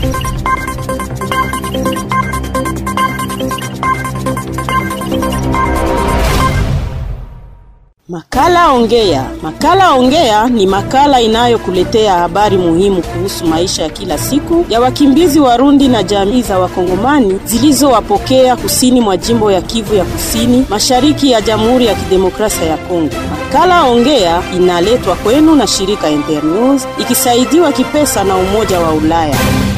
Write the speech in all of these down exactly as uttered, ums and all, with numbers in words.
Makala Ongea. Makala Ongea ni makala inayokuletea habari muhimu kuhusu maisha ya kila siku ya wakimbizi Warundi na jamii za Wakongomani zilizowapokea kusini mwa jimbo ya Kivu ya Kusini, mashariki ya Jamhuri ya Kidemokrasia ya Kongo. Makala Ongea inaletwa kwenu na shirika Internews ikisaidiwa kipesa na Umoja wa Ulaya.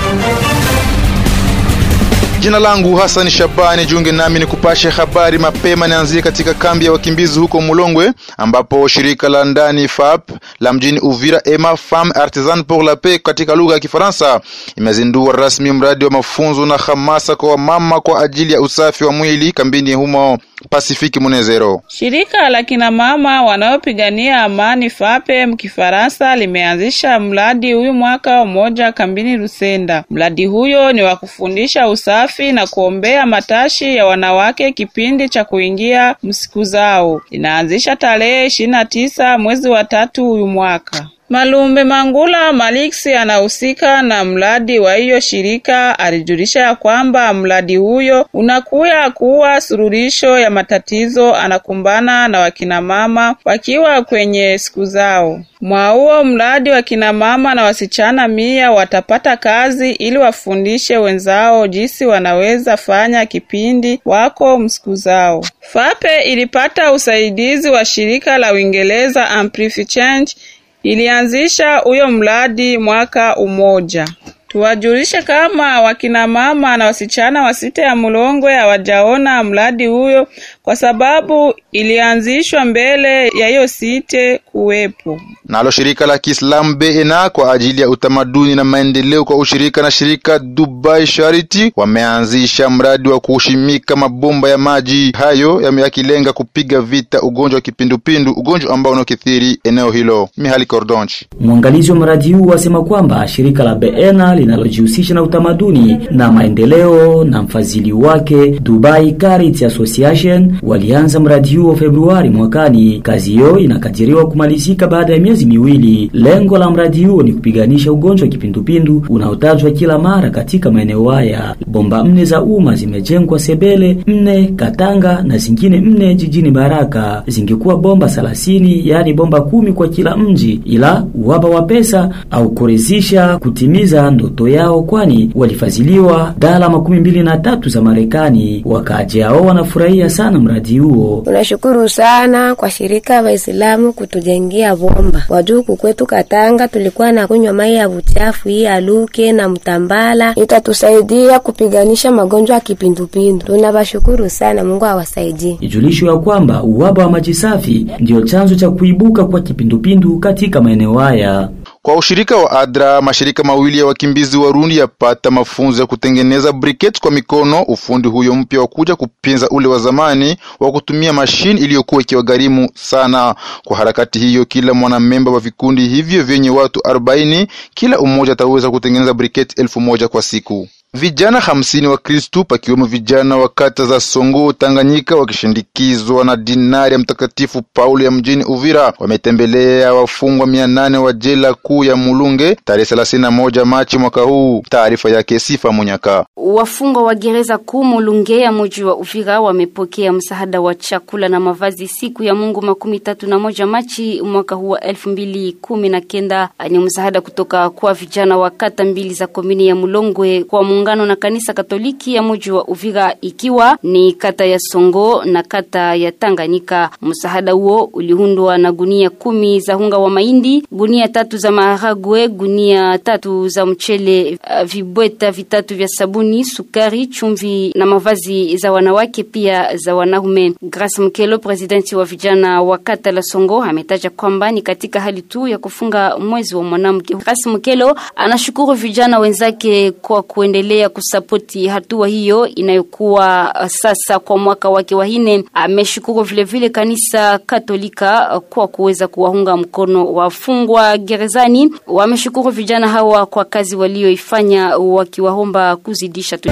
Jina langu Hassan Shabani, jiunge nami nikupashe habari mapema. Nianzie katika kambi ya wakimbizi huko Mulongwe, ambapo shirika la ndani F A P la mjini Uvira, Emma Femme Artisan pour la Paix katika lugha ya Kifaransa, imezindua rasmi mradi wa mafunzo na hamasa kwa mama kwa ajili ya usafi wa mwili kambini humo. Pasifiki Munezero. Shirika la kina mama wanaopigania amani F A P mkifaransa limeanzisha mradi huyu mwaka mmoja kambini Rusenda. Mradi huyo ni wa kufundisha usafi na kuombea matashi ya wanawake kipindi cha kuingia msiku zao. Linaanzisha tarehe ishirini na tisa mwezi wa tatu huyu mwaka. Malumbe Mangula Maliksi anahusika na mradi wa hiyo shirika alijulisha ya kwamba mradi huyo unakuya kuwa suluhisho ya matatizo anakumbana na wakina mama wakiwa kwenye siku zao. Mwa huo mradi wa kina mama na wasichana mia watapata kazi ili wafundishe wenzao jinsi wanaweza fanya kipindi wako msiku zao. F A P ilipata usaidizi wa shirika la Uingereza Amplify Change, ilianzisha huyo mradi mwaka umoja. Tuwajulishe kama wakina mama na wasichana wa site ya Mulongwe hawajaona mradi huyo kwa sababu ilianzishwa mbele ya hiyo site kuwepo. Nalo shirika la Kiislamu B N A kwa ajili ya utamaduni na maendeleo kwa ushirika na shirika Dubai Charity wameanzisha mradi wa kushimika mabomba ya maji hayo yakilenga kupiga vita ugonjwa wa kipindupindu, ugonjwa ambao unakithiri eneo hilo. Mihali Cordonchi, mwangalizi wa mradi huu, wasema kwamba shirika la B N A linalojihusisha na utamaduni na maendeleo na mfadhili wake Dubai Charity Association walianza mradi huo Februari mwakani. Kazi hiyo inakadiriwa kumalizika baada ya miezi miwili. Lengo la mradi huo ni kupiganisha ugonjwa wa kipindupindu unaotajwa kila mara katika maeneo haya. Bomba nne za umma zimejengwa Sebele, nne Katanga na zingine nne jijini Baraka. Zingekuwa bomba thelathini, yani bomba kumi kwa kila mji, ila uhaba wa pesa au kurizisha kutimiza ndoto yao, kwani walifadhiliwa dola makumi mbili na tatu za Marekani. Wakaaji hao wanafurahia sana mradi huo. Tunashukuru sana kwa shirika la Waislamu kutujengea bomba. Wajuku kwetu Katanga tulikuwa na kunywa maji ya uchafu hii aluke na mtambala, itatusaidia kupiganisha magonjwa ya kipindupindu. Tunabashukuru sana, Mungu awasaidie. Ijulisho ya kwamba uhaba wa maji safi ndio chanzo cha kuibuka kwa kipindupindu katika maeneo haya. Kwa ushirika wa Adra, mashirika mawili ya wakimbizi Warundi yapata mafunzo ya kutengeneza briquettes kwa mikono. Ufundi huyo mpya wakuja kupinza ule wa zamani wa kutumia mashine iliyokuwa ikiwagharimu sana. Kwa harakati hiyo, kila mwanamemba wa vikundi hivyo vyenye watu arobaini, kila umoja ataweza kutengeneza briquettes elfu moja kwa siku. Vijana hamsini wa Kristu pakiwemo vijana wa kata za Songo, Tanganyika, wakishindikizwa na dinari ya Mtakatifu Paulo ya mjini Uvira wametembelea wafungwa mia nane wa jela kuu ya Mulunge tarehe thelathini na moja Machi mwaka huu. Taarifa yake Sifa Munyaka. Wafungwa wa gereza kuu Mulunge ya mji wa Uvira wamepokea msaada wa chakula na mavazi siku ya Mungu makumi tatu na moja Machi mwaka huu wa elfu mbili kumi na kenda. Ni msaada kutoka kwa vijana wa kata mbili za komini ya Mulongwe kwa muungano na kanisa Katoliki ya mji wa Uvira, ikiwa ni kata ya Songo na kata ya Tanganyika. Msaada huo uliundwa na gunia kumi za unga wa mahindi, gunia tatu za maharagwe, gunia tatu za mchele, vibweta vitatu vya sabuni, sukari, chumvi na mavazi za wanawake pia za wanaume. Grace Mkelo, presidenti wa vijana wa kata la Songo, ametaja kwamba ni katika hali tu ya kufunga mwezi wa mwanamke. Grace Mkelo anashukuru vijana wenzake kwa kuendelea kusapoti hatua hiyo inayokuwa sasa kwa mwaka wake wa nne. Ameshukuru vile vile kanisa Katolika kwa kuweza kuwaunga mkono wafungwa gerezani. Wameshukuru vijana hawa kwa kazi walioifanya, wakiwaomba kuzidisha tu.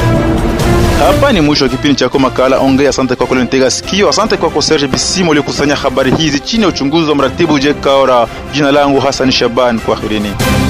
Hapa ni mwisho wa kipindi chako makala Ongea. Asante kwa kunitega sikio. Asante kwa Serge Bisimo aliyekusanya habari hizi chini ya uchunguzi wa mratibu Jekaora. Jina langu Hassan Shaban, kwa akhirini.